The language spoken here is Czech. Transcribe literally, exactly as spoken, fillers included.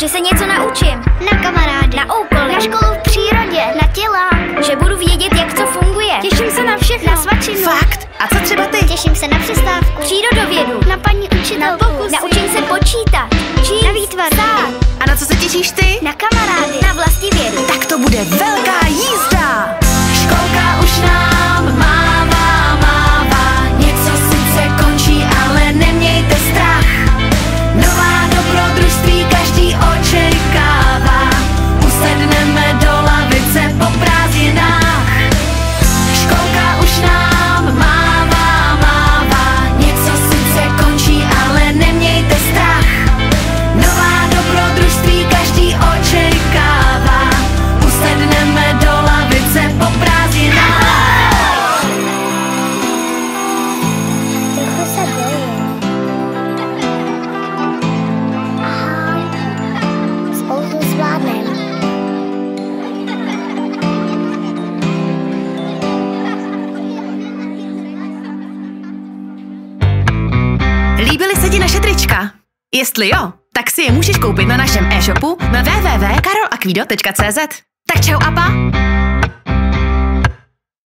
Že se něco naučím. Na kamarády. Na úkoly. Na školu v přírodě. Na tělák. Že budu vědět, jak co funguje. Těším se na všechno. Na svačinu. Fakt? A co třeba ty? Těším se na přestávku. Přírodovědu. Na paní učitelku. Na pokusy. Naučím se počítat. Číst. Na výtvar. Psát. A na co se těšíš ty? Na kamarády. Na vlastivědu. Tak to bude velká jízda! Školka už nám mává, mává. Něco sice končí, ale nemějte strach. Nová dobrodružství každý očekává. Usedneme do lavice po prázdninách. Školka už nám mává, mává. Něco sice končí, ale nemějte strach. Nová dobrodružství každý očekává. Usedneme do lavice po prázdninách. Trochu se bojím. Aha. Spolu to zvládnem. Líbily se ti naše trička? Jestli jo, tak si je můžeš koupit na našem e-shopu na w w w tečka karol akvido tečka c z. Tak čau, apa!